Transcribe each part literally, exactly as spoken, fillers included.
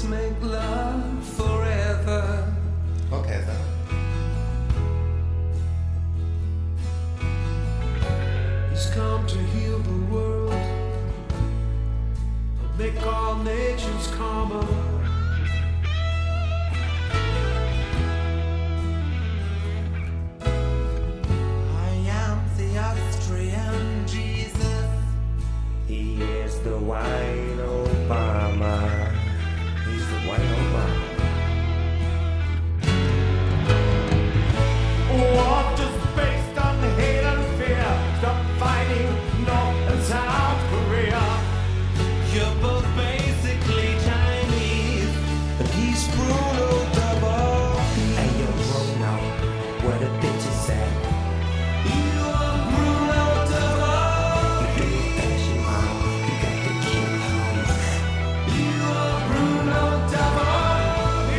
let's make love forever. Okay, sir. He's come to heal the world and make all nations calmer. I am the Austrian Jesus. He is the white Obama. He's the white Obama. War just based on hate and fear. Stop fighting North and South Korea. You're both basically Chinese, But he's Bruno Double. Hey yo, Bruno, where the bitches at? you are Bruno Double. You do the fashion, mom. You got the cute hoes. You are Bruno Double.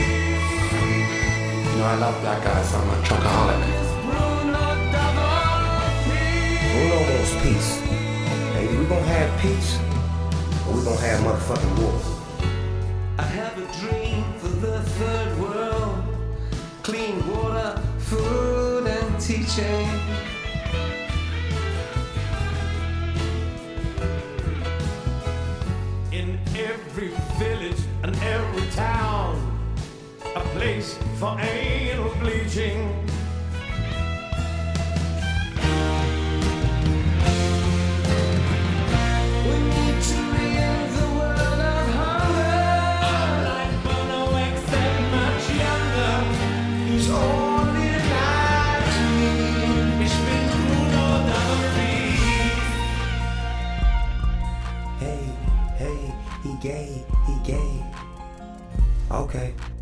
You know I love black guys, so I'm a chocoholic. It's Bruno Double. Bruno wants peace. Hey, we gonna have peace, or we gonna have motherfucking war. I have a dream for the third world. Clean water, food and teaching. In every village and every town, a place for anal bleaching. We need to rid the world of hunger. Like Bono, except much younger. He's only lied to me. Ich bin Bruno Double. Hey, hey, he gay, he gay. Okay.